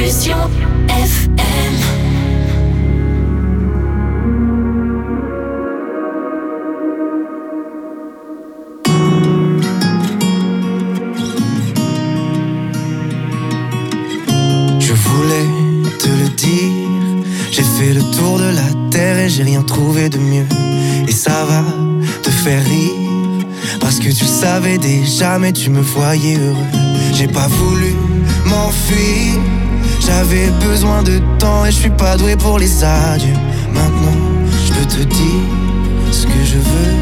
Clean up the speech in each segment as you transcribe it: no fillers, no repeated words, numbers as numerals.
Fusion FM. Je voulais te le dire, j'ai fait le tour de la terre et j'ai rien trouvé de mieux. Et ça va te faire rire, parce que tu le savais déjà mais tu me voyais heureux. J'ai pas voulu m'enfuir, j'avais besoin de temps et je suis pas doué pour les adieux. Maintenant je peux te dire ce que je veux.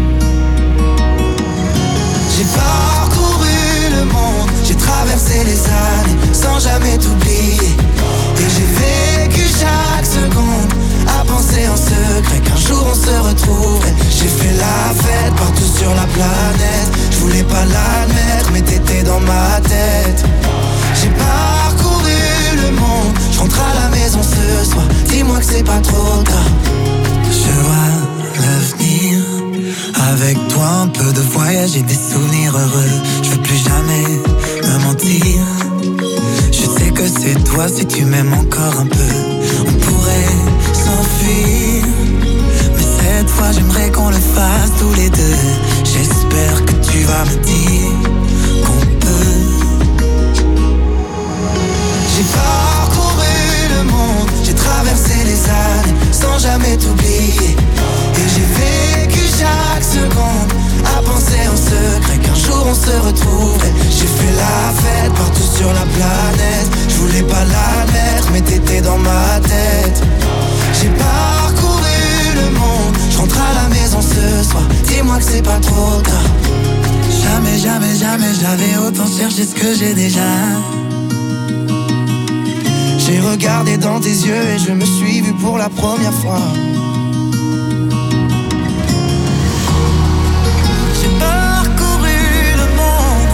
J'ai parcouru le monde, j'ai traversé les années sans jamais t'oublier. Et j'ai vécu chaque seconde à penser en secret qu'un jour on se retrouverait. J'ai fait la fête partout sur la planète, je voulais pas l'admettre mais t'étais dans ma tête. J'ai parcouru le monde, je rentre à la maison ce soir, dis-moi que c'est pas trop tard. Je vois l'avenir, avec toi un peu de voyage et des souvenirs heureux. Je veux plus jamais me mentir, je sais que c'est toi si tu m'aimes encore un peu. On pourrait s'enfuir, mais cette fois j'aimerais qu'on le fasse tous les deux. J'espère que tu vas me dire qu'on peut. J'ai parcouru le monde, j'ai traversé les années sans jamais t'oublier. Et j'ai vécu chaque seconde à penser en secret qu'un jour on se retrouverait. J'ai fait la fête partout sur la planète, je voulais pas l'admettre mais t'étais dans ma tête. J'ai parcouru le monde, je rentre à la maison ce soir, dis-moi que c'est pas trop tard. Jamais, jamais, jamais j'avais autant cherché ce que j'ai déjà. J'ai regardé dans tes yeux et je me suis vu pour la première fois. J'ai parcouru le monde,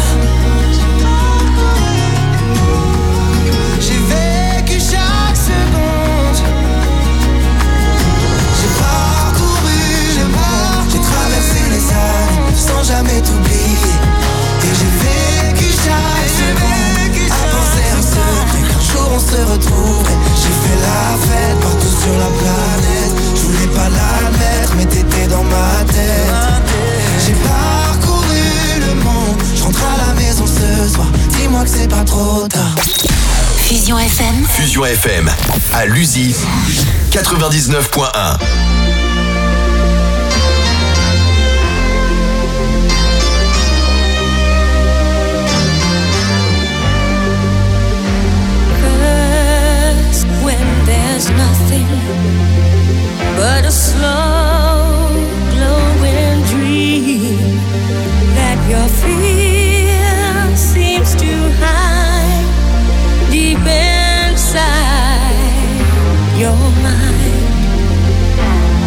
j'ai vécu chaque seconde. J'ai parcouru le monde, j'ai traversé les années sans jamais t'oublier. Et j'ai vécu chaque seconde à penser en secret qu'un jour on se retrouverait. J'ai fait la fête partout sur la planète, je voulais pas l'admettre mais t'étais dans ma tête. J'ai parcouru le monde, je rentre à la maison ce soir, dis-moi que c'est pas trop tard. Fusion FM. Fusion FM, à Luzy, 99.1. There's nothing but a slow glowing dream that your fear seems to hide deep inside your mind.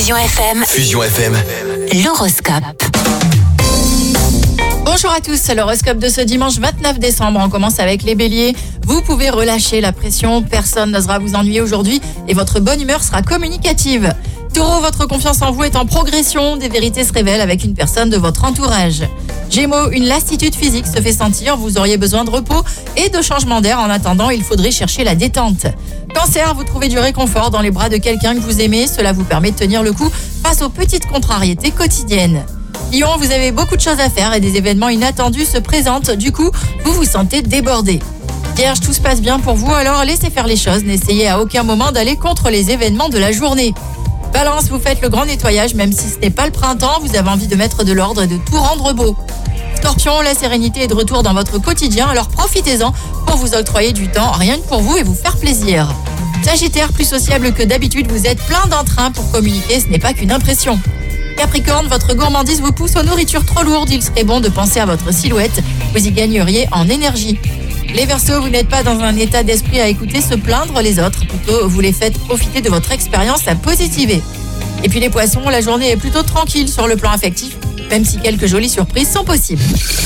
Fusion FM. Fusion FM. L'horoscope. Bonjour à tous, l'horoscope de ce dimanche 29 décembre. On commence avec les béliers. Vous pouvez relâcher la pression, personne n'osera vous ennuyer aujourd'hui et votre bonne humeur sera communicative. Taureau, votre confiance en vous est en progression, des vérités se révèlent avec une personne de votre entourage. Gémeaux, une lassitude physique se fait sentir, vous auriez besoin de repos et de changement d'air. En attendant, il faudrait chercher la détente. Cancer, vous trouvez du réconfort dans les bras de quelqu'un que vous aimez, cela vous permet de tenir le coup face aux petites contrariétés quotidiennes. Lion, vous avez beaucoup de choses à faire et des événements inattendus se présentent, du coup, vous vous sentez débordé. Vierge, tout se passe bien pour vous, alors laissez faire les choses, n'essayez à aucun moment d'aller contre les événements de la journée. Balance, vous faites le grand nettoyage, même si ce n'est pas le printemps, vous avez envie de mettre de l'ordre et de tout rendre beau. Scorpion, la sérénité est de retour dans votre quotidien, alors profitez-en pour vous octroyer du temps, rien que pour vous et vous faire plaisir. Sagittaire, plus sociable que d'habitude, vous êtes plein d'entrain pour communiquer, ce n'est pas qu'une impression. Capricorne, votre gourmandise vous pousse aux nourritures trop lourdes, il serait bon de penser à votre silhouette, vous y gagneriez en énergie. Les Verseaux, vous n'êtes pas dans un état d'esprit à écouter se plaindre les autres, plutôt vous les faites profiter de votre expérience à positiver. Et puis les Poissons, la journée est plutôt tranquille sur le plan affectif, même si quelques jolies surprises sont possibles.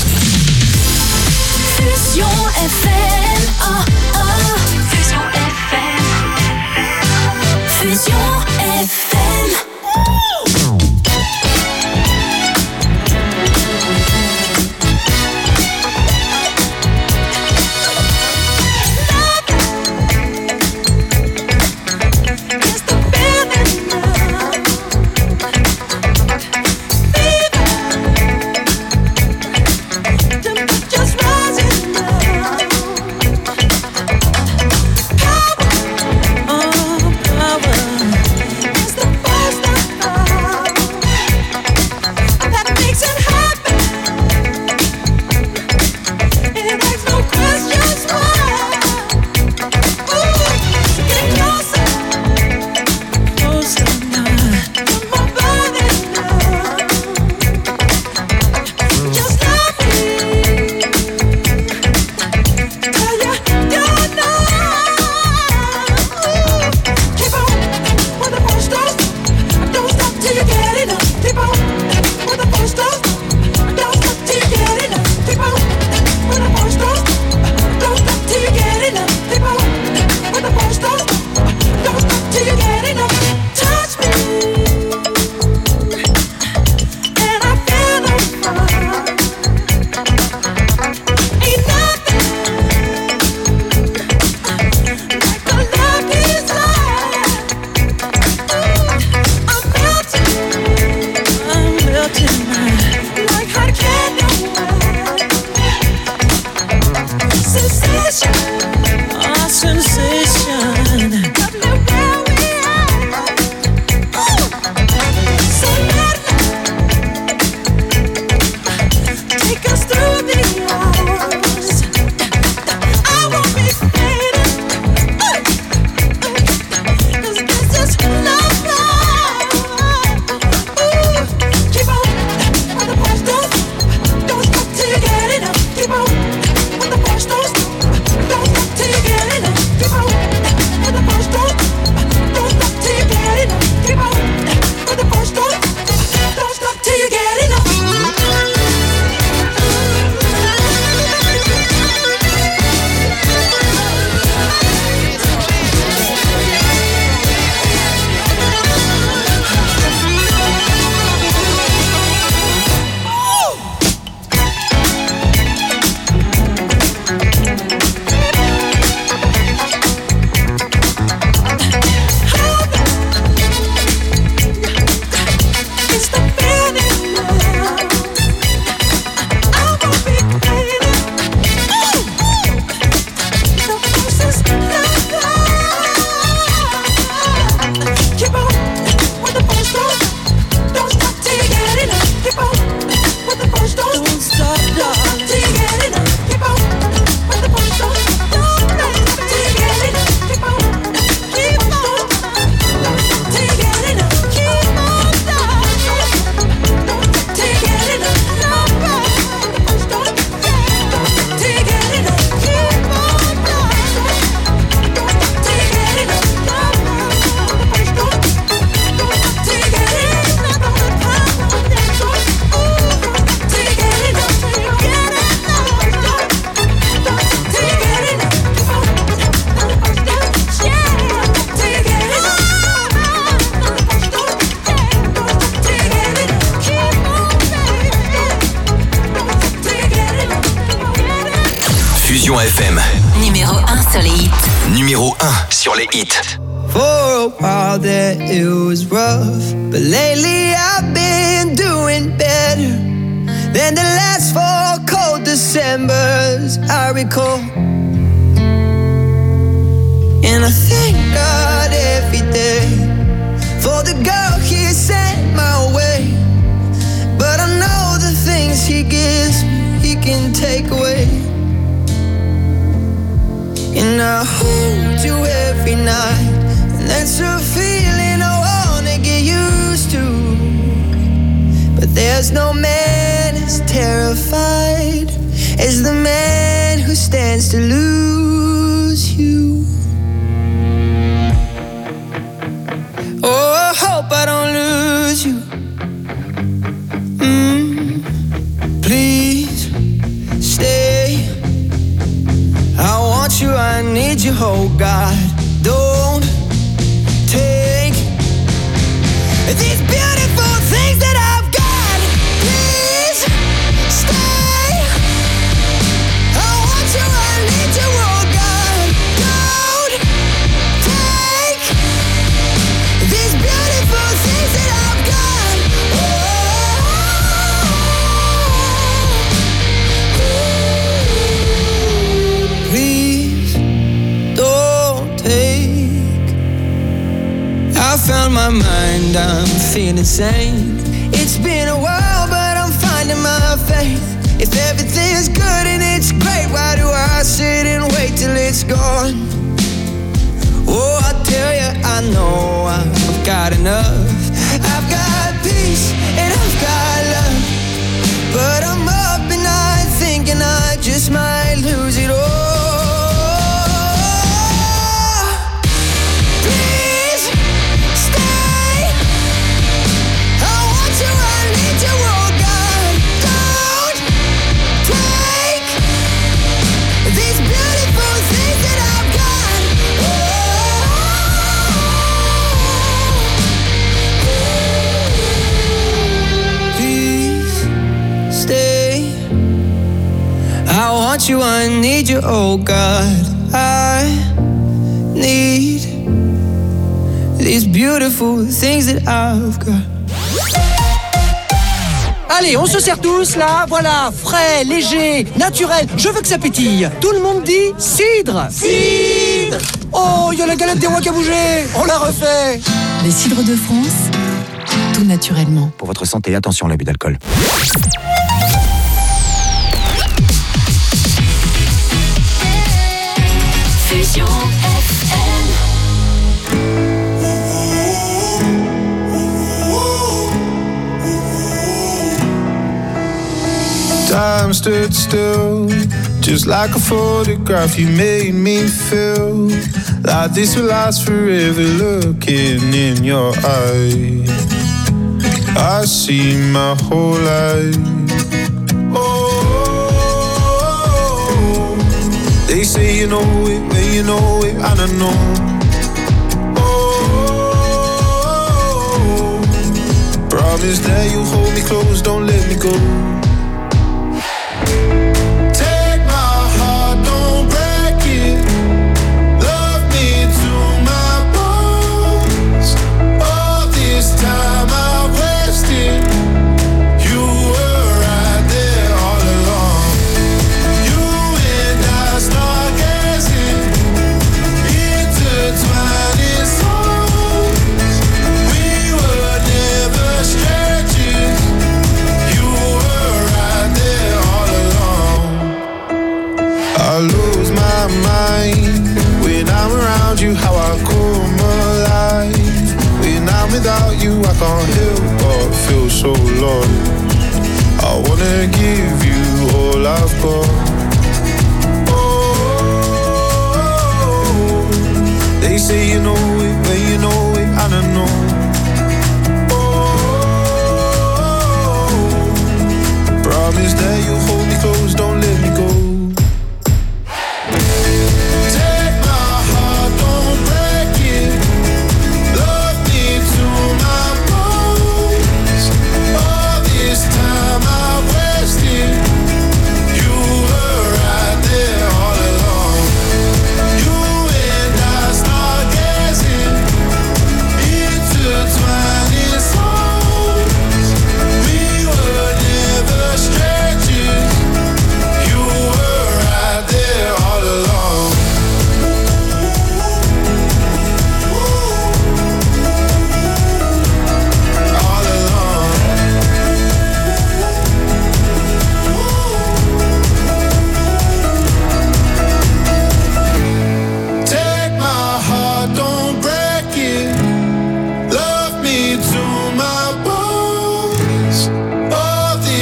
Fusion FM. Fusion FM. Fusion FM. Fusion FM. Numéro 1 sur les hits. Numéro 1 sur les hits. For a while there it was rough, but lately I've been doing better than the last 4 cold Decembers I recall. And I thank God every day for the girl He sent my way. But I know the things He gives me, He can take away. And I hold you every night, and that's a feeling I wanna get used to. But there's no man as terrified as the man who stands to lose you. Oh, I hope I don't lose you. Please stay. I want you, I need you, oh God. Don't take these beautiful things that I've got. Please stay. I want you, I need you, oh God. Don't take these beautiful things that I've got. Please don't take. I found my mind, I'm feeling sane. It's been a while, but I'm finding my faith. If everything's good and it's great, why do I sit and wait till it's gone? Oh, I tell you, I know I've got enough. I've got peace and I've got love, but I'm up at night thinking I just might lose it all. Please stay. I want you, I need you, oh God. Don't take these beautiful things that I've got. Please stay. I want you, I need you, oh God. I need these beautiful things that I've got. Allez, on se sert tous là, voilà, frais, léger, naturel, je veux que ça pétille. Tout le monde dit cidre. Cidre. Oh, il y a la galette des rois qui a bougé, on la refait. Les cidres de France, tout naturellement. Pour votre santé, attention à l'abus d'alcool. Fusion FM. Time stood still, just like a photograph. You made me feel like this will last forever. Looking in your eyes, I see my whole life. Oh, they say you know it, when you know it, and I know. Oh, promise that you'll hold me close, don't let me go. How I come alive. When I'm without you, I can't help but feel so lost. I wanna give you all I've got. Oh, they say you know it, when you know it, and I know. Oh, promise that you'll hold me close, don't let me go. Love me to my bones.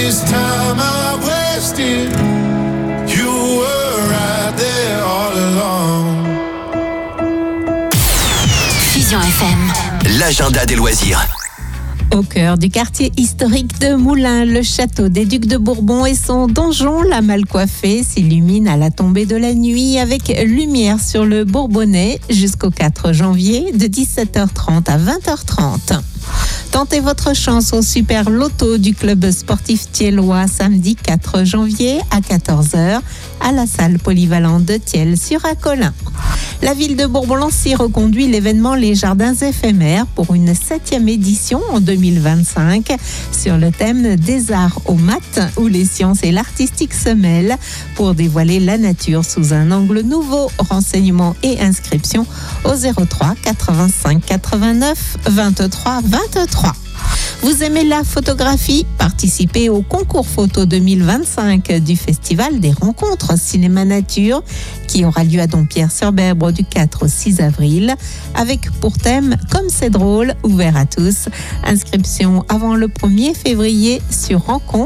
this time I wasted. You were right there all along. Fusion FM. L'agenda des loisirs. Au cœur du quartier historique de Moulins, le château des Ducs de Bourbon et son donjon, la Malcoiffée, s'illumine à la tombée de la nuit avec lumière sur le Bourbonnais jusqu'au 4 janvier de 17h30 à 20h30. Tentez votre chance au Super Loto du club sportif thiellois samedi 4 janvier à 14h à la salle polyvalente de Thiel sur Acolin. La ville de Bourbon-Lancy reconduit l'événement Les Jardins éphémères pour une 7e édition en 2025 sur le thème des arts au mat où les sciences et l'artistique se mêlent pour dévoiler la nature sous un angle nouveau. Renseignements et inscriptions au 03 85 89 23 23. Vous aimez la photographie? Participez au concours photo 2025 du Festival des rencontres Cinéma Nature qui aura lieu à Dompierre-sur-Bèbre du 4 au 6 avril avec pour thème « Comme c'est drôle » ouvert à tous. Inscription avant le 1er février sur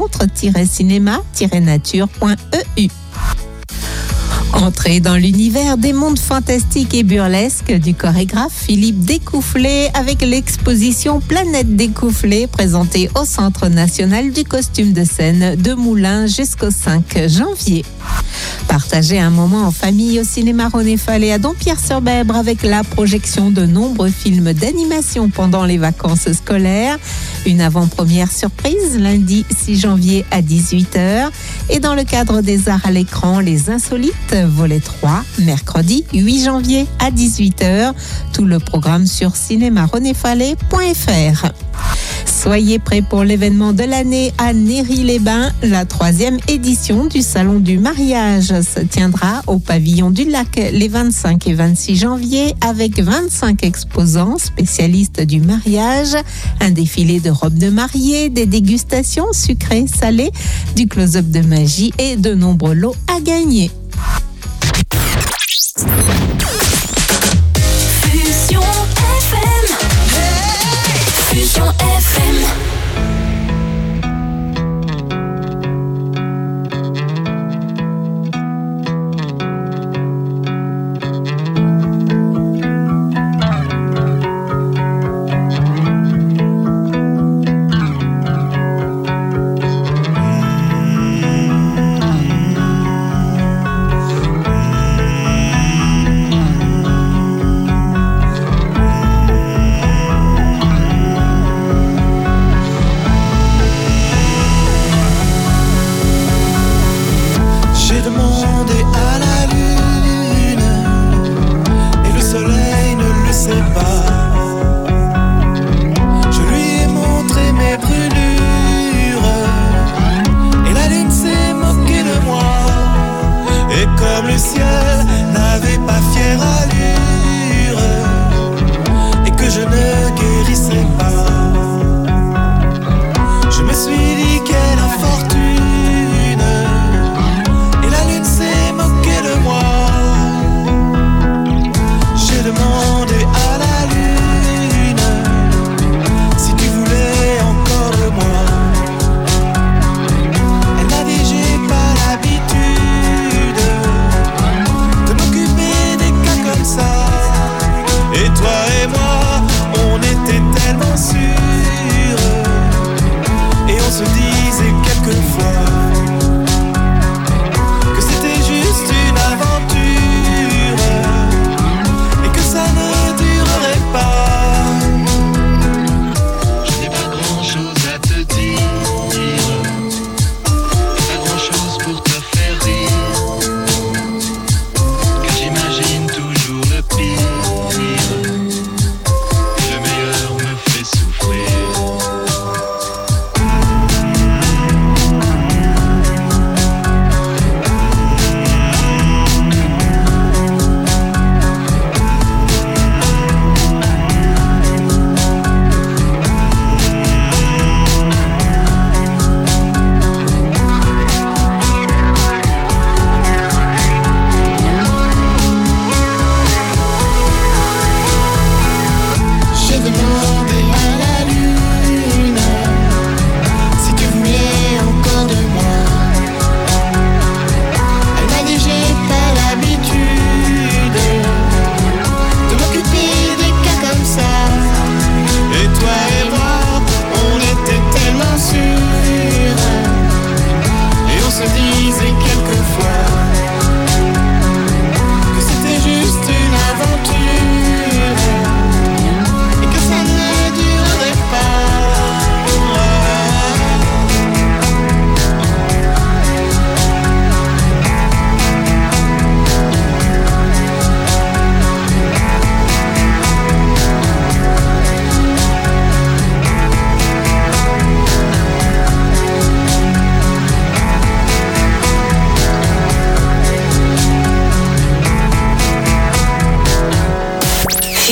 rencontre-cinéma-nature.eu. Entrez dans l'univers des mondes fantastiques et burlesques du chorégraphe Philippe Découfflé avec l'exposition Planète Découfflé présentée au Centre national du costume de scène de Moulins jusqu'au 5 janvier. Partagez un moment en famille au cinéma René Fallet à Dompierre-sur-Bèbre avec la projection de nombreux films d'animation pendant les vacances scolaires. Une avant-première surprise lundi 6 janvier à 18h et dans le cadre des arts à l'écran, Les Insolites, volet 3, mercredi 8 janvier à 18h. Tout le programme sur cinémarenéfallet.fr. Soyez prêts pour l'événement de l'année à Néry-les-Bains. La 3e édition du Salon du mariage se tiendra au pavillon du Lac les 25 et 26 janvier avec 25 exposants spécialistes du mariage, un défilé de robes de mariée, des dégustations sucrées, salées, du close-up de magie et de nombreux lots à gagner. Fusion FM. Fusion FM.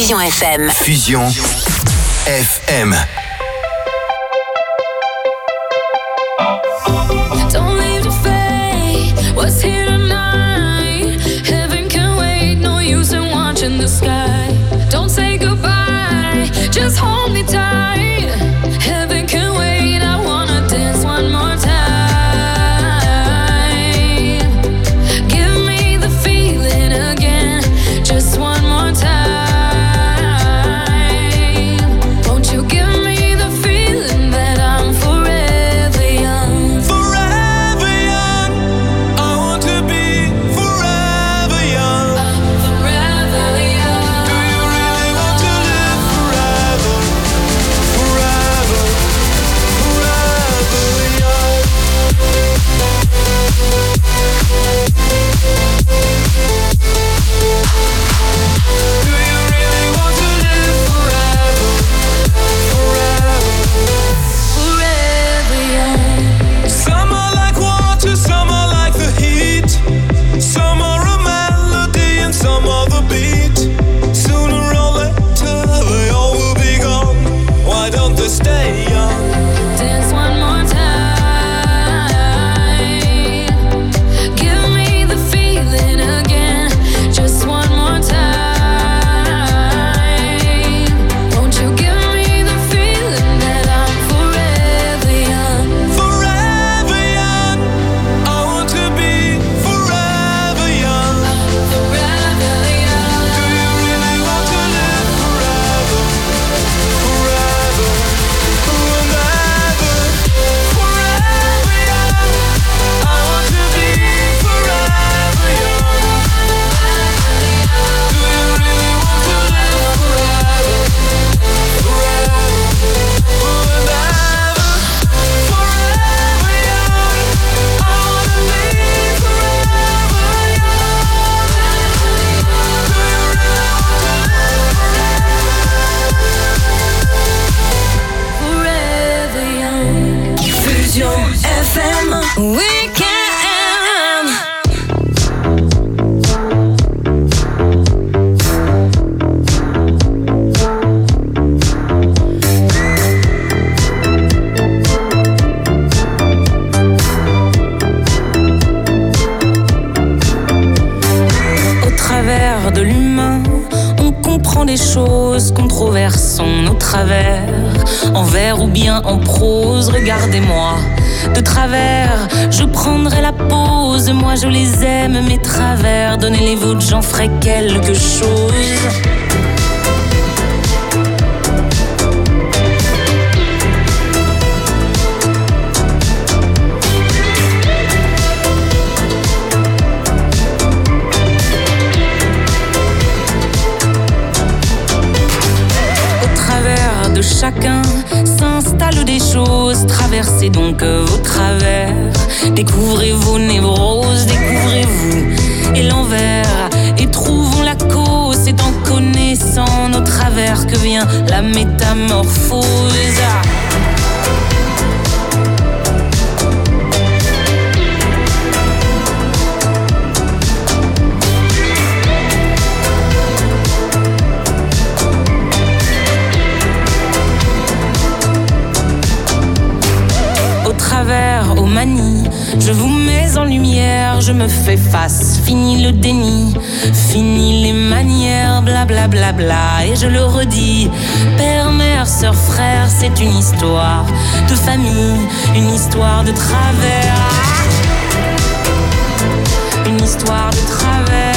Fusion FM. Fusion FM. Don't leave the fate, what's here tonight? Heaven can wait, no use in watching the sky. Don't say goodbye, just hold me tight. Heaven can wait, I wanna dance one more time. Give me the feeling again, just one more time. Won't you give me the feeling that I'm forever young? Forever young, I want to be forever young. Forever young. Do you really want to live forever? Forever, forever young. Do you really want to live forever? Forever. Forever young. Some are like water, some are like the heat. Some are a melody and some are the beat. Sooner or later they all will be gone. Why don't they stay young? Dance one more time. Give me the feeling again, just one more time. Won't you give me the feeling that I'm forever young? Forever young, I want to be forever young. Forever young. Do you really want to live forever? Forever, forever, forever young. I want to be forever young. Do you really want to live forever? Forever, forever, forever young. I want to be forever young. Do you really want to live Forever young. Fusion FM. Weekend. Au travers de l'humain, on comprend des choses, controversons nos travers. En vers ou bien en prose, regardez-moi. De travers, je prendrai la pause. Moi je les aime, mes travers. Donnez les vôtres, j'en ferai quelque chose. Au travers de chacun s'installent des choses. Traversez donc vos travers. Découvrez vos névroses, découvrez-vous et l'envers. Et trouvons la cause, c'est en connaissant nos travers que vient la métamorphose. Au travers, aux manies, je vous mets en lumière, je me fais face, fini le déni, fini les manières, blablabla, bla bla bla, et je le redis, père, mère, sœur, frère, c'est une histoire de famille, une histoire de travers, une histoire de travers.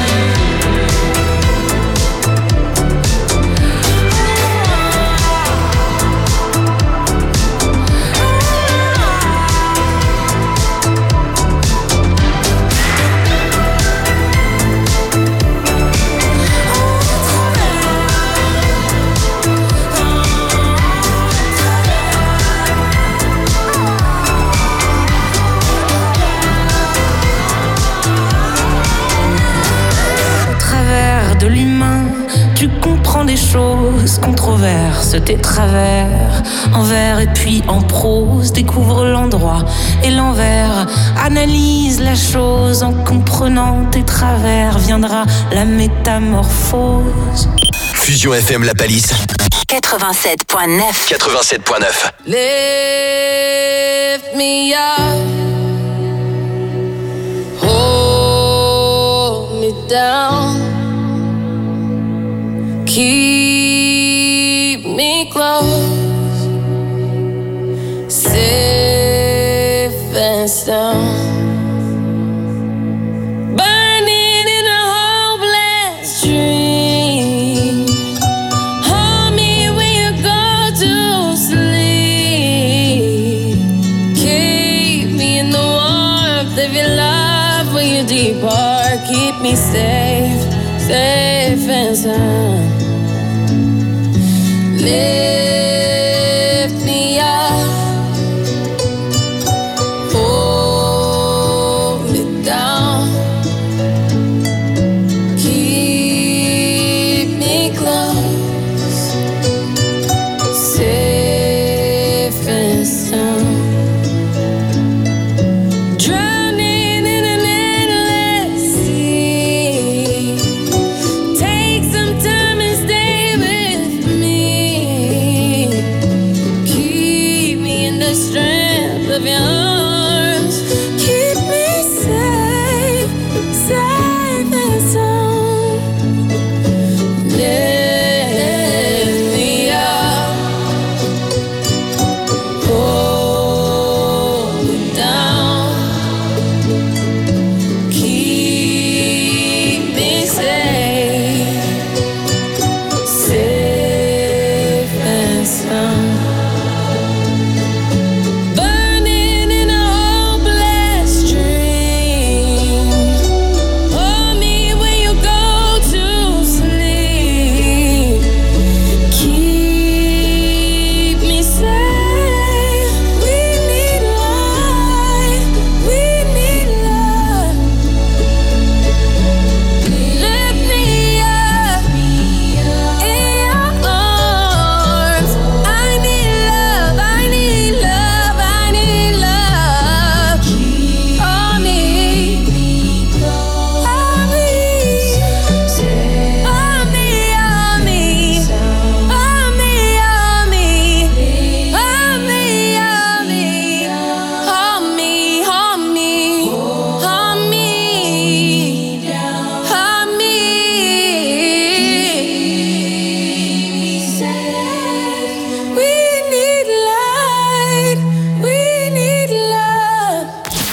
De l'humain, tu comprends des choses, controverses tes travers, en vers et puis en prose, découvre l'endroit et l'envers, analyse la chose, en comprenant tes travers, viendra la métamorphose. Fusion FM La Palisse. 87.9. 87.9. Lift me up, hold me down, keep me close, safe and sound. Burning in a hopeless dream. Hold me when you go to sleep. Keep me in the warmth of your love when you depart. Keep me safe, safe and sound. Lift me up, hold me down, keep me close, safe and sound. Drowning in an endless sea. Take some time and stay with me. Keep me in the strength of your arms. Keep me safe, safe and sound. Lift me up, hold me down, keep me safe, safe and sound. Burning in a hopeless dream. Hold me when you go to sleep. Keep me safe. We need light. We need love. Lift me up in your arms. I need love. I need love. I need love. Hold me. Hold me. Hold me. Hold me. Hold me. Hold me. Hold me. Hold me. Hold me. Hold me. Hold me. Hold me. We need light. We need love.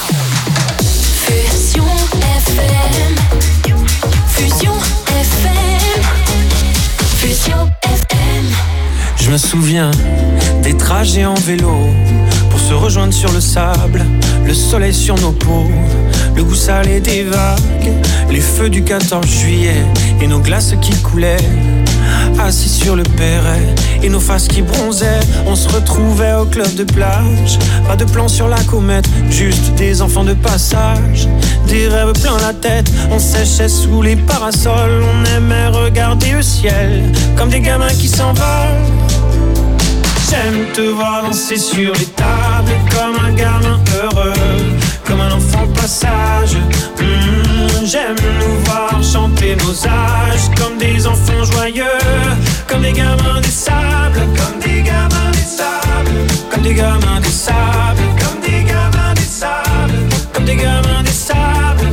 Fusion FM. Fusion FM. Fusion FM. Je me souviens des trajets en vélo pour se rejoindre sur le sable, le soleil sur nos peaux, le goût salé des vagues, les feux du 14 juillet et nos glaces qui coulaient. Assis sur le perret et nos faces qui bronzaient, on se retrouvait au club de plage. Pas de plan sur la comète, juste des enfants de passage. Des rêves plein la tête, on séchait sous les parasols. On aimait regarder le ciel comme des gamins qui s'envolent. J'aime te voir danser sur les tables comme un gamin heureux, comme un enfant de passage. J'aime nous voir chanter nos âges comme des enfants joyeux, comme des gamins des sables, comme des gamins des sables, comme des gamins des sables, comme des gamins des sables, comme des gamins des sables.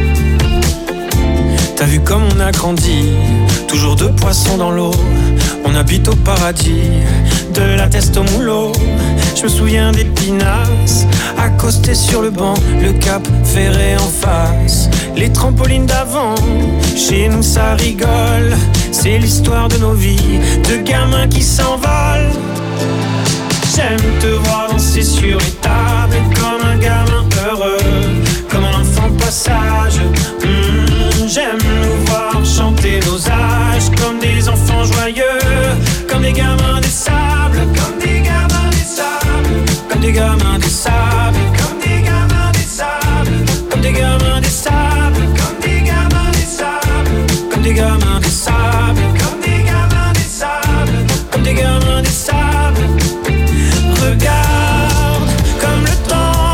T'as vu comme on a grandi, toujours deux poissons dans l'eau. On habite au paradis, de la teste au moulot. Je me souviens des pinasses, accostés sur le banc, le cap ferré en face, les trampolines d'avant. Chez nous ça rigole, c'est l'histoire de nos vies, de gamins qui s'envolent. J'aime te voir danser sur les tables comme un gamin heureux, comme un enfant de passage. J'aime nous voir chanter nos âges comme des enfants joyeux, comme des gamins des sables, comme des gamins des sables, comme des gamins des sables, comme des gamins des sables, comme des gamins des sables, comme des gamins des sables, comme des gamins des sables, comme des gamins des sables, comme des gamins des sables. Regarde comme le temps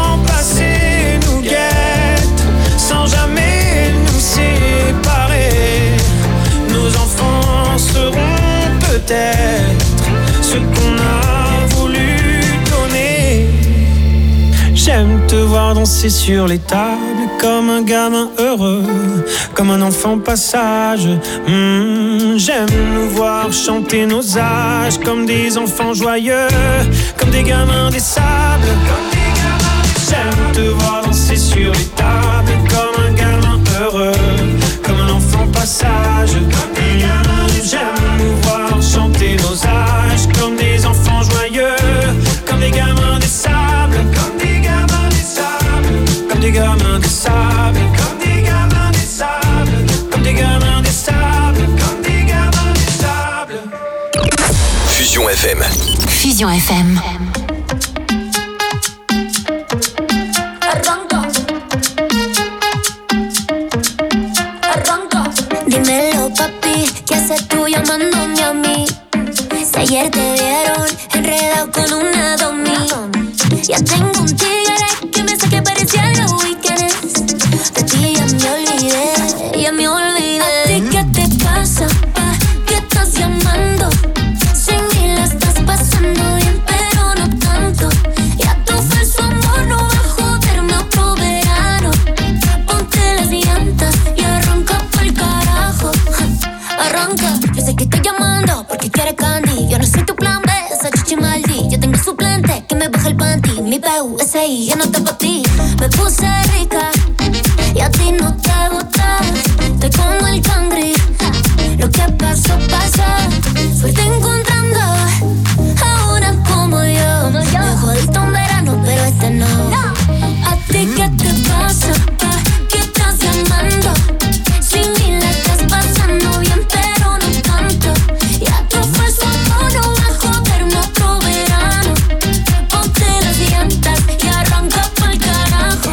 te voir danser sur les tables comme un gamin heureux, comme un enfant passage. J'aime nous voir chanter nos âges comme des enfants joyeux, comme des gamins des sables. J'aime te voir danser sur les tables comme un gamin heureux, comme un enfant passage. J'aime nous voir chanter nos âges comme des enfants joyeux, comme des gamins des sables, comme des gamins des sables, comme des gamins des sables, comme des gamins des sables, comme des gamins des sables, comme des gamins des sables. Fusion FM. Fusion FM. Dímelo, papi, ¿qué haces tú llamándome a mí? Si ayer te vieron enredado con una domi. Ya tengo un tigre que me hace que parecía los weekends. De ti ya me olvidé, ya me olvidé. ¿A ti qué te pasa, pa? ¿Qué estás llamando? Sin mí la estás pasando bien, pero no tanto. Ya tu falso amor no va a joderme otro verano. Ponte las llantas y arranca pa'l carajo. Arranca, yo sé que estoy llamando porque quieres candy. Yo no soy tu plan B, esa chichi maldi. Yo tengo suplente que me baja el panty. Mi PUSI, yo no te pa' ti. Me puse rica y a ti no te gusta. Estoy como el cangri. Lo que pasó, pasó. Suerte encontrando a una como yo. Me jodiste un verano, pero este no. ¿A ti qué te pasa, pa? ¿Qué estás llamando? Sin mí la estás pasando bien, pero no tanto. Ya tu falso amor no va a joderme otro verano. Ponte las llantas y arranca pa'l carajo.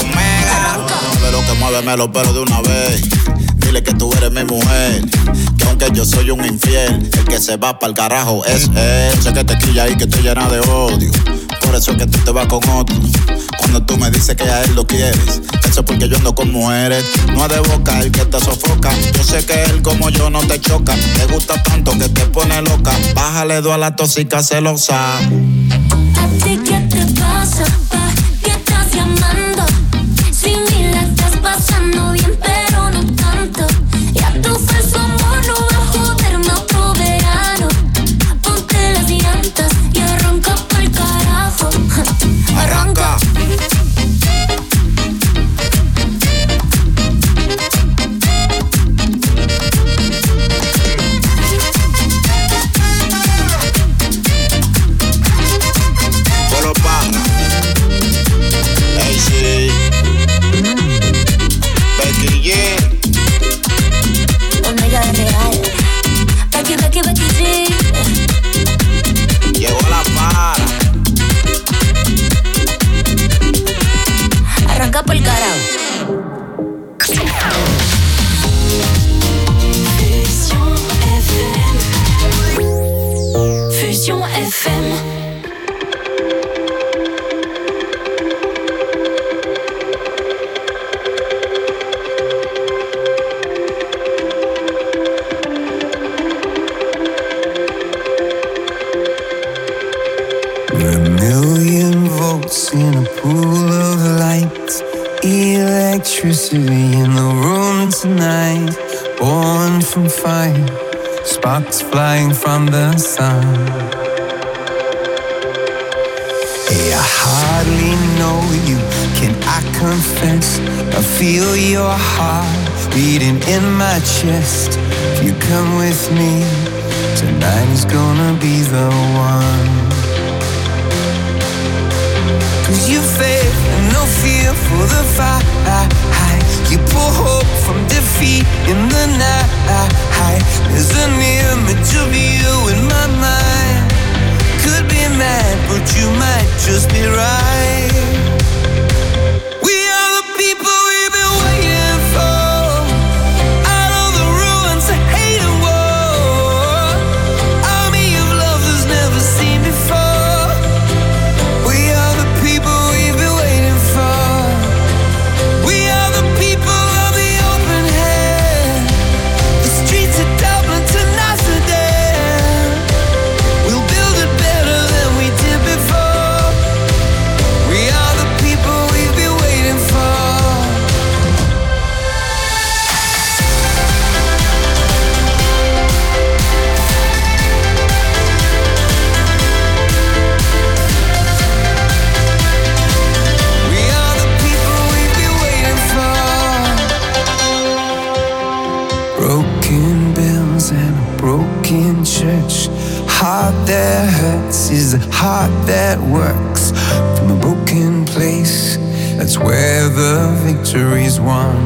De lo que muéveme los pelos de una vez. Dile que tú eres mi mujer, que aunque yo soy un infiel, el que se va pa'l carajo es él. Sé que te quilla y que estoy llena de odio, por eso es que tú te vas con otro. Cuando tú me dices que a él lo quieres, eso es porque yo ando con mujeres. No es de boca el que te sofoca. Yo sé que él como yo no te choca. Te gusta tanto que te pone loca. Bájale dos a la tóxica celosa. ¿A ti qué te pasa, pa? ¿Qué estás llamando? Sin mí la estás pasando bien, pero no tanto. Ya tu falso amor no va a joderme otro verano. Ponte las llantas y arranca pa'l carajo. Arranca. Polo Parra, AC, Becky G, Omega real. Becky, Becky, Becky G. llegó la para. Arranca pa'l carajo. Fusion FM. Fusion FM. We're a million volts in a pool of light. Electricity in the room tonight. Born from fire, sparks flying from the sun. Hey, I hardly know you, can I confess? I feel your heart beating in my chest. If you come with me, tonight is gonna be the one. 'Cause you faith and no fear for the fight. You pull hope from defeat in the night. There's an image of you in my mind. Could be mad, but you might just be right. We are the people we've been waiting for. Out of the ruins of hate and war. Army of love that's never seen before. We are the people we've been waiting for. We are the people of the open hand. The streets of Dublin to Amsterdam. We'll build it better than we did before. We are the broken church. Heart that hurts is a heart that works. From a broken place, that's where the victory's won.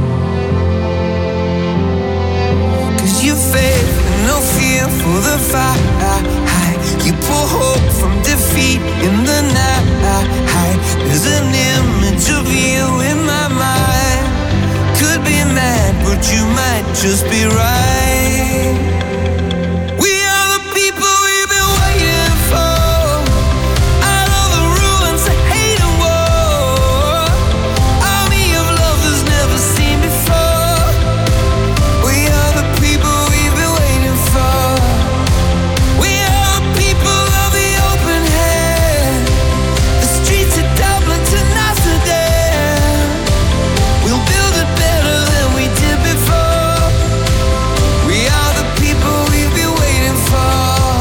'Cause you faith and no fear for the fight. You pull hope from defeat in the night. There's an image of you in my mind. Could be mad, but you might just be right. We are the people we've been waiting for. Out of the ruins of hate and war. Army of love that's never seen before. We are the people we've been waiting for. We are the people of the open hand. The streets of Dublin to Amsterdam. We'll build it better than we did before. We are the people we've been waiting for.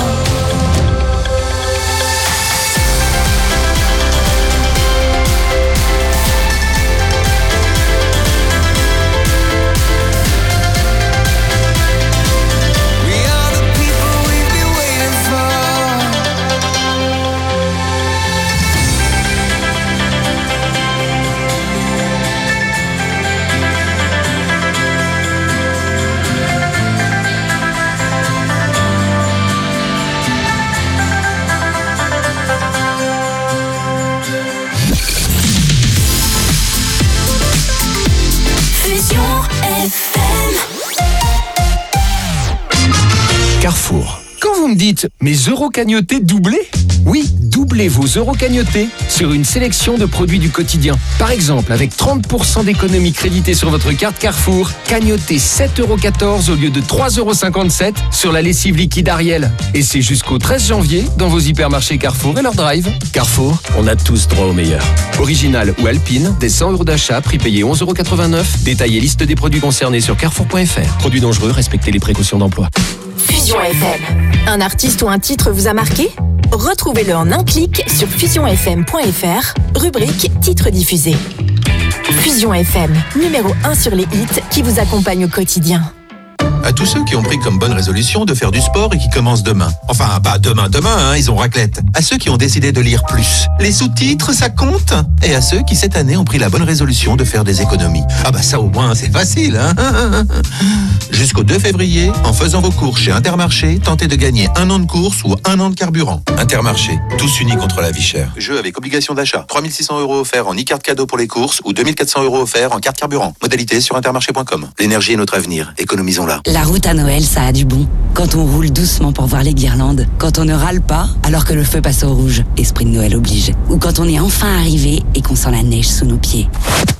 We are the people we've been waiting for. Fusion FM. Carrefour. Quand vous me dites mes euros cagnotés doublés, oui, doublez vos euros cagnotés sur une sélection de produits du quotidien. Par exemple, avec 30% d'économie créditée sur votre carte Carrefour, cagnotez 7,14€ au lieu de 3,57€ sur la lessive liquide Ariel. Et c'est jusqu'au 13 janvier dans vos hypermarchés Carrefour et leur drive. Carrefour, on a tous droit au meilleur. Original ou Alpine, des 100€ d'achat, prix payé 11,89€. Détaillez liste des produits concernés sur carrefour.fr. Produits dangereux, respectez les précautions d'emploi. Fusion FM. Un artiste ou un titre vous a marqué ? Retrouvez-le en un clic sur fusionfm.fr, rubrique titres diffusés. Fusion FM, numéro 1 sur les hits qui vous accompagnent au quotidien. À tous ceux qui ont pris comme bonne résolution de faire du sport et qui commencent demain. Enfin, pas demain, ils ont raclette. À ceux qui ont décidé de lire plus. Les sous-titres, ça compte. Et à ceux qui, cette année, ont pris la bonne résolution de faire des économies. Ah bah ça au moins, c'est facile, hein. Jusqu'au 2 février, en faisant vos courses chez Intermarché, tentez de gagner 1 an de course ou 1 an de carburant. Intermarché, tous unis contre la vie chère. Jeu avec obligation d'achat. 3 600 € offerts en e-carte cadeau pour les courses ou 2 400 € offerts en carte carburant. Modalité sur intermarché.com. L'énergie est notre avenir. Économisons-la. La route à Noël, ça a du bon. Quand on roule doucement pour voir les guirlandes. Quand on ne râle pas alors que le feu passe au rouge. Esprit de Noël oblige. Ou quand on est enfin arrivé et qu'on sent la neige sous nos pieds.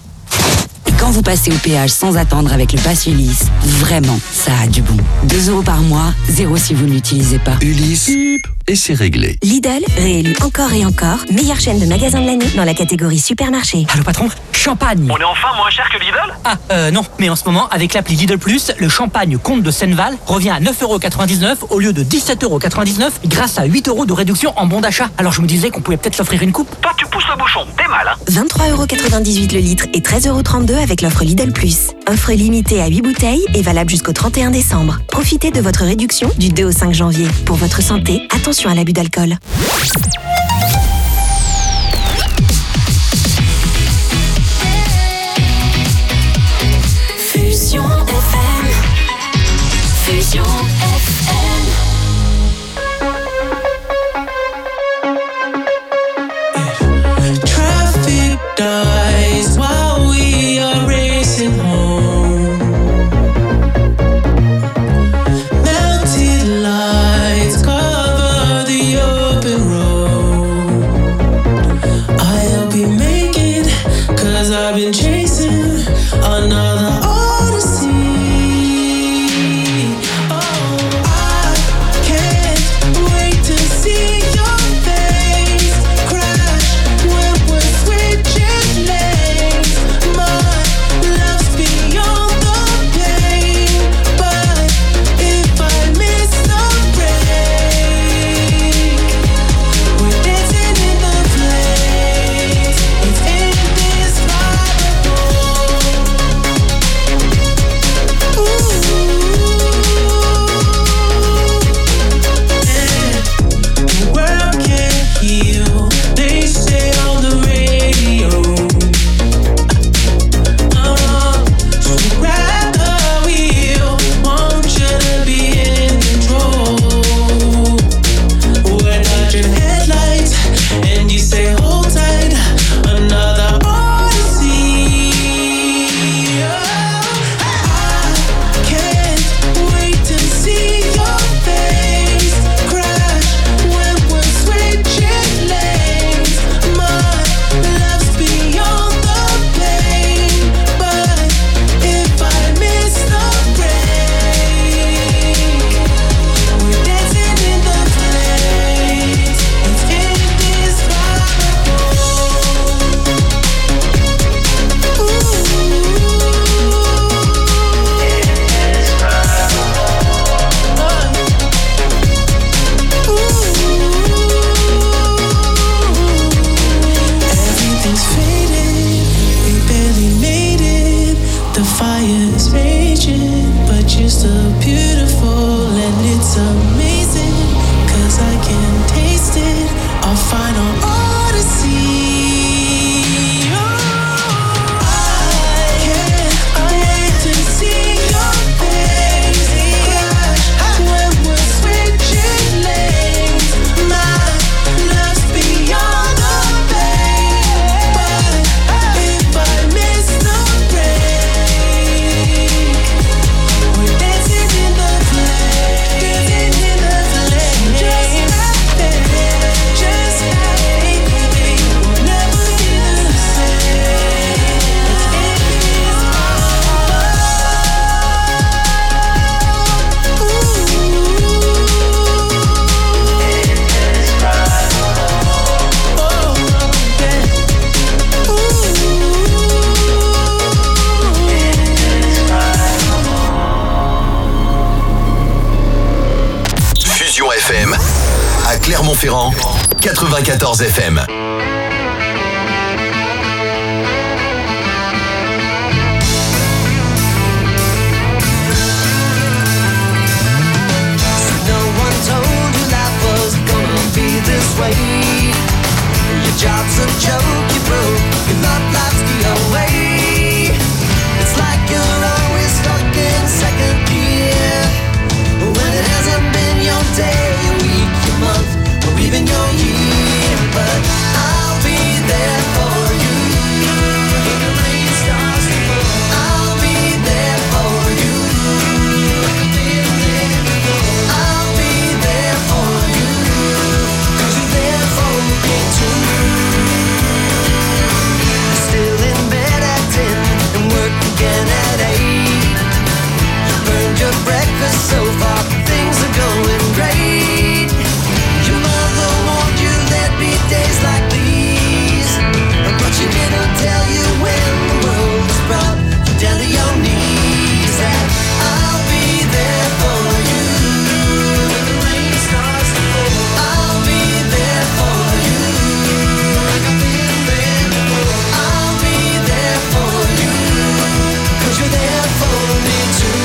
Et quand vous passez au péage sans attendre avec le pass Ulysse, vraiment, ça a du bon. 2€ par mois, 0 si vous ne l'utilisez pas. Ulysse, et c'est réglé. Lidl, réélu encore et encore, meilleure chaîne de magasins de l'année dans la catégorie supermarché. Allô patron, champagne. On est enfin moins cher que Lidl ? Non, mais en ce moment, avec l'appli Lidl Plus, le champagne Comte de Senneval revient à 9,99€ au lieu de 17,99€ grâce à 8€ de réduction en bon d'achat. Alors je me disais qu'on pouvait peut-être s'offrir une coupe. Toi tu pousses le bouchon, t'es mal, hein. 23,98€ le litre et 13,32€ avec l'offre Lidl Plus. Offre limitée à 8 bouteilles et valable jusqu'au 31 décembre. Profitez de votre réduction du 2 au 5 janvier. Pour votre santé, attention à l'abus d'alcool. Fusion FM. Fusion FM. Traffic dies while we are racing home. Melted lights cover the open road. I'll be making, 'cause I've been chasing another odyssey. Oh, I can't wait to see your face crash when we're switching lanes. My love's beyond the pain, but if I miss the break, we're dancing in the flames. It's indescribable. Clermont-Ferrand, 94 FM. This way, your job's a joke, you broke, your love life's the away. It's like you're always stuck in second gear, when it hasn't been your day, your week, your month, or even your year. But I'll be there for you when the rain starts to fall. I'll be there for you. I'll be there for you. Still in bed at 10 and work again at 8. You burned your breakfast so far, things are going great. Your mother warned you there'd be days like these, but she didn't tell you when the world was brought you down to your knees. And I'll be there for you when the rain starts to fall. I'll be there for you like I've been there before. I'll be there for you 'cause you're there for me too.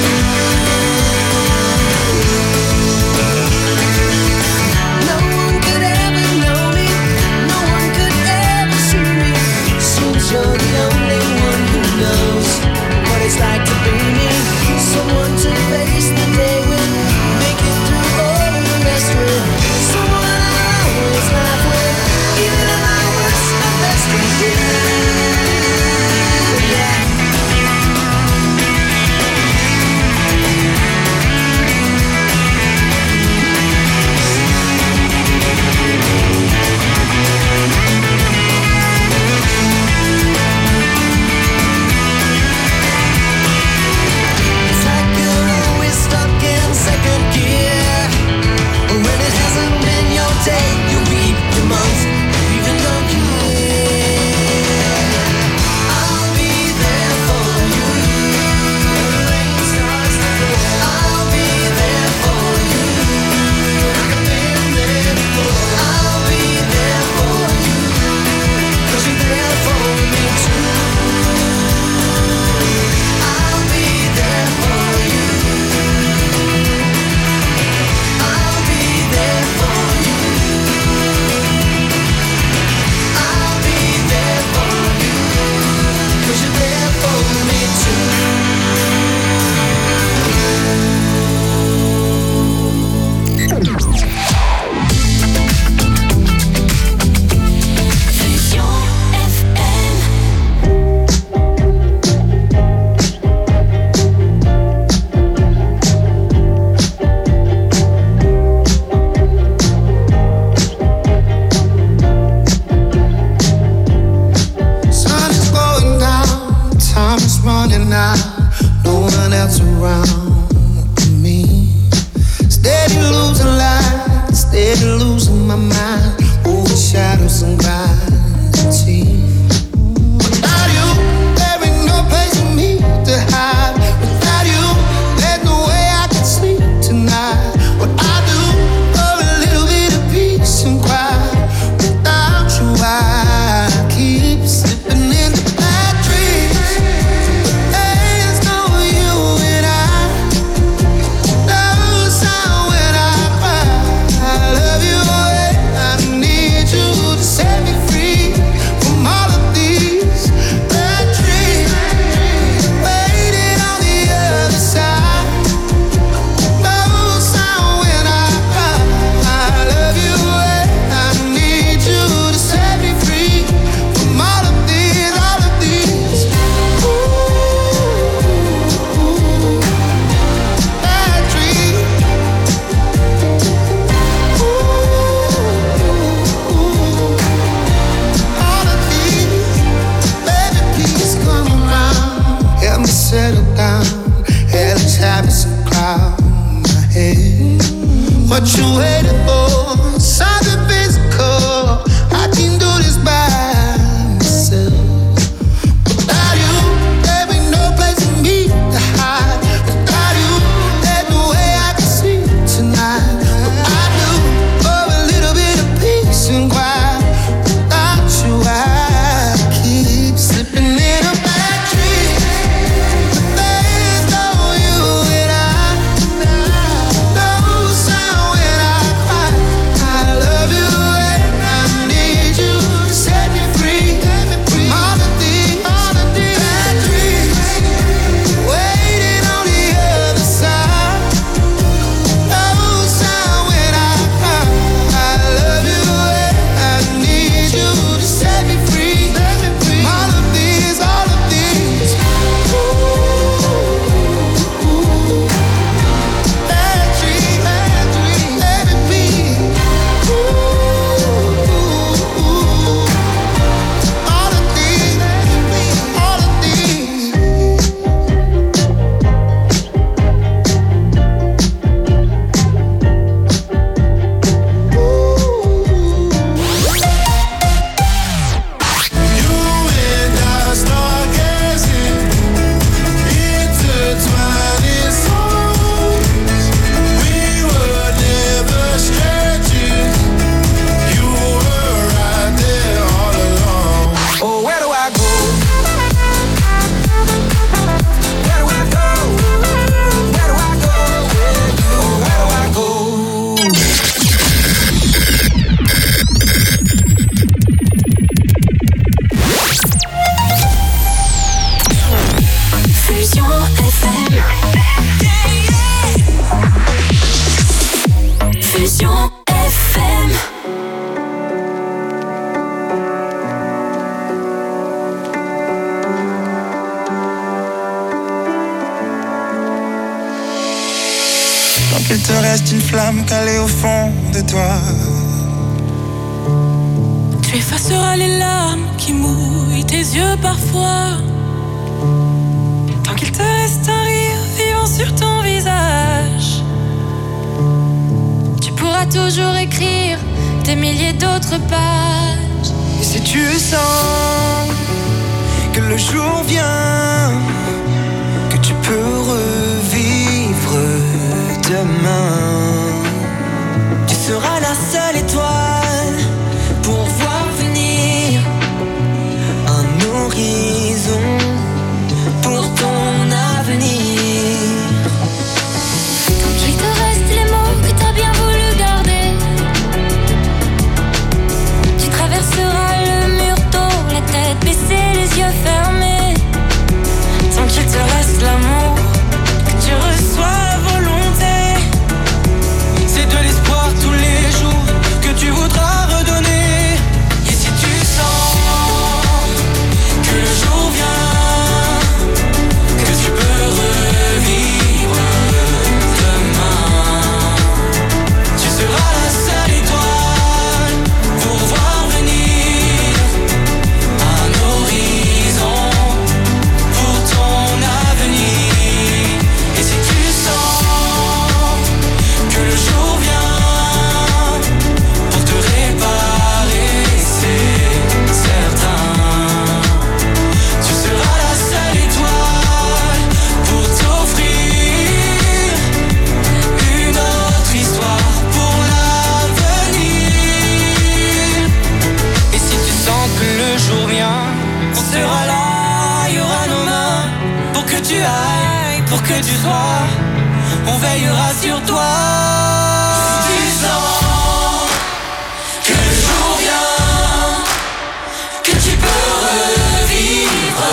No one could ever know me, no one could ever see me. Seems you're the only one who knows what it's like to be me. Someone to face the day with, make it through all the rest with. Someone I always laugh with, even at my worst, my best with you. Yeah. It's like you're always stuck in second gear, when it hasn't been your day, your week, your month, even your year. I'll be there for you when the rain starts to fall. I'll be there for you like I've been there before. I'll be there for you 'cause you're there for me too. I'll be there for you. I'll be there for you. I'll be there for you 'cause you're there for me too. Fusion FM. Sun is going down, time is running out, no one else around me. Steady losing light, steady losing my mind, overshadows and gravity. Without you, there ain't no place for me to hide. Without you, there's no way I can sleep tonight. What I do for a little bit of peace and quiet. Without you, I keep slipping into bad dreams. There's no you and I. Fusion FM. Tant qu'il te reste une flamme calée au fond de toi, tu effaceras les larmes qui mouillent tes yeux parfois. Tant qu'il te reste un rire vivant sur ton visage, tu pourras toujours écrire des milliers d'autres pages. et si tu sens que le jour vient, que tu peux revivre demain, tu seras la seule étoile pour voir venir un horizon pour ton avenir. Tant qu'il te reste les mots que t'as bien voulu garder, tu traverseras le mur tôt, la tête baissée, les yeux fermés. Tant qu'il te reste l'amour que tu reçois à volonté, C'est de l'espoir tous les jours que tu voudras redonner. Et si tu sens que le jour vient, que tu peux revivre demain, tu seras la seule étoile pour voir venir un horizon pour ton avenir. Et si tu sens que le jour vient pour te réparer, c'est certain, tu seras la seule étoile pour t'offrir une autre histoire pour l'avenir. Et si tu sens que le jour vient, on sera là, il y aura nos mains pour que tu ailles, pour que tu sois, on veillera sur toi. Si tu sens que le jour vient, que tu peux revivre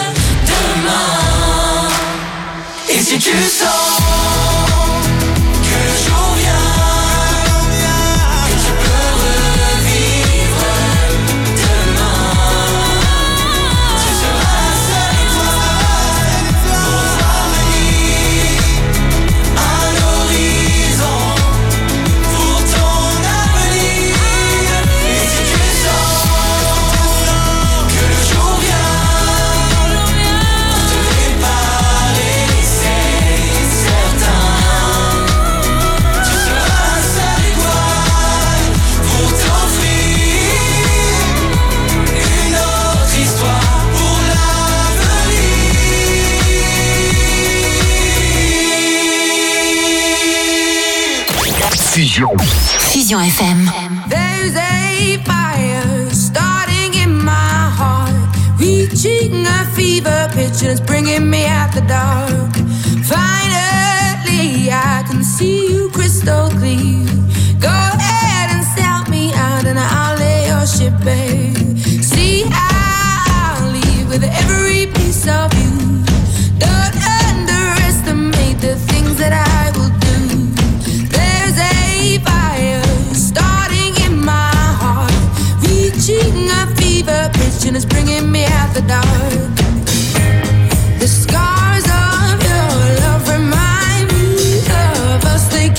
demain, et si tu sens que le jour vient, que tu peux revivre demain, tu seras la seule étoile pour voir venir un horizon pour ton avenir. Et si tu sens que le jour vient pour te réparer, c'est certain, tu seras la seule étoile pour t'offrir une autre histoire pour l'avenir. Fusion. Fusion FM. there's a fire starting in my heart, reaching a fever pitch and it's bringing me out the dark. Finally, I can see you crystal clear. Go ahead and sell me out and I'll lay your ship bare. See, I'll leave with every piece of you. Don't underestimate the things that I will do. There's a fire starting in my heart, reaching a fever pitch and it's bringing me out the dark. The scars of your love remind me of us. They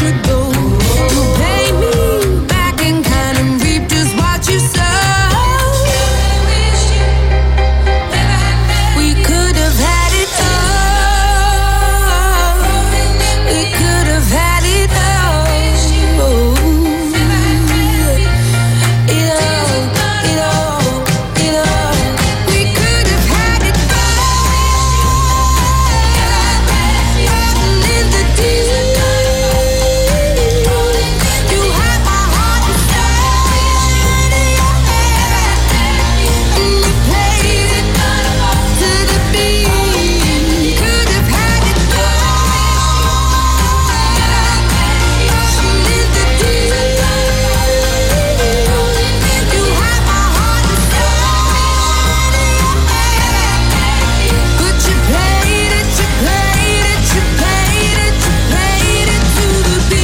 could go